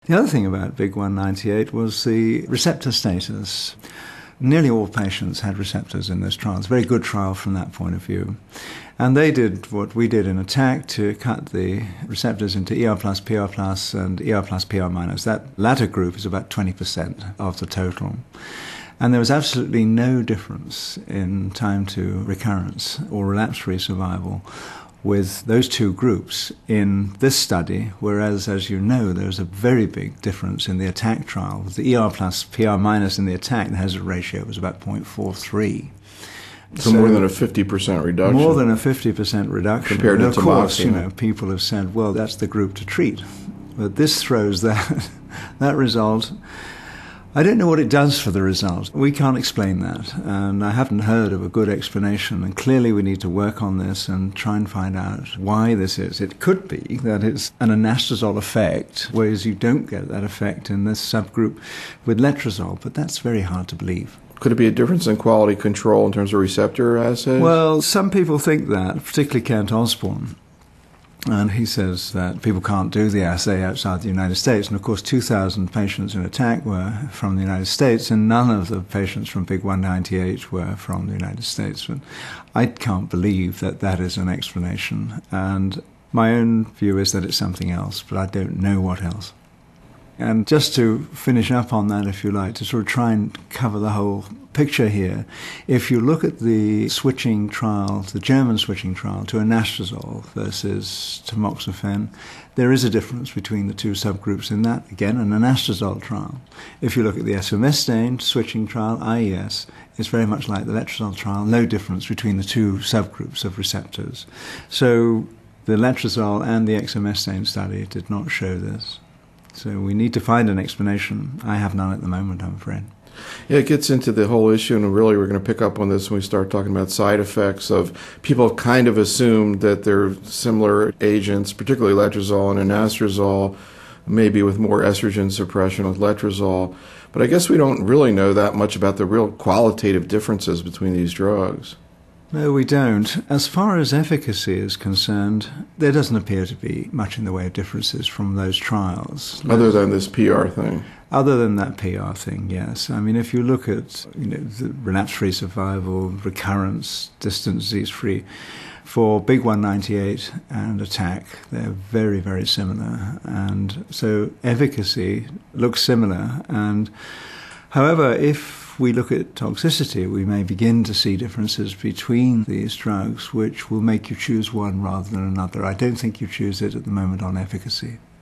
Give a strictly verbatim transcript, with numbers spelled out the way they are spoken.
The other thing about BIG one ninety-eight was the receptor status. Nearly all patients had receptors in this trial. It's a very good trial from that point of view. And they did what we did in ATTACK to cut the receptors into E R plus, P R plus, and E R plus, P R minus. That latter group is about twenty percent of the total. And there was absolutely no difference in time to recurrence or relapse-free survival with those two groups in this study, whereas, as you know, there's a very big difference in the ATTACK trial. With the E R plus, P R minus in the ATTACK, the hazard ratio was about zero point four three. So, so more than a fifty percent reduction. More than a fifty percent reduction. Compared to and of course, tamoxifen. you know, people have said, well, that's the group to treat. But this throws that, that result. I don't know what it does for the result. We can't explain that, and I haven't heard of a good explanation, and clearly we need to work on this and try and find out why this is. It could be that it's an anastrozole effect, whereas you don't get that effect in this subgroup with letrozole, but that's very hard to believe. Could it be a difference in quality control in terms of receptor assays? Well, some people think that, particularly Kent Osborne. And he says that people can't do the assay outside the United States. And of course, two thousand patients in ATTACK were from the United States, and none of the patients from BIG one ninety-eight were from the United States. But I can't believe that that is an explanation. And my own view is that it's something else, but I don't know what else. And just to finish up on that, if you like, to sort of try and cover the whole picture here, if you look at the switching trial, the German switching trial, to anastrozole versus tamoxifen, there is a difference between the two subgroups in that, again, an anastrozole trial. If you look at the exemestane switching trial, I E S, it's very much like the letrozole trial, no difference between the two subgroups of receptors. So the letrozole and the exemestane study did not show this. So we need to find an explanation. I have none at the moment, I'm afraid. Yeah, it gets into the whole issue, and really we're going to pick up on this when we start talking about side effects of people kind of assumed that they're similar agents, particularly letrozole and anastrozole, maybe with more estrogen suppression with letrozole. But I guess we don't really know that much about the real qualitative differences between these drugs. No, we don't. As far as efficacy is concerned, there doesn't appear to be much in the way of differences from those trials. Other than this P R thing. Other than that P R thing, yes. I mean, if you look at you know, the relapse-free survival, recurrence, distant disease-free, for BIG one ninety-eight and ATTACK, they're very, very similar. And so efficacy looks similar. And however, if we look at toxicity, we may begin to see differences between these drugs, which will make you choose one rather than another. I don't think you choose it at the moment on efficacy.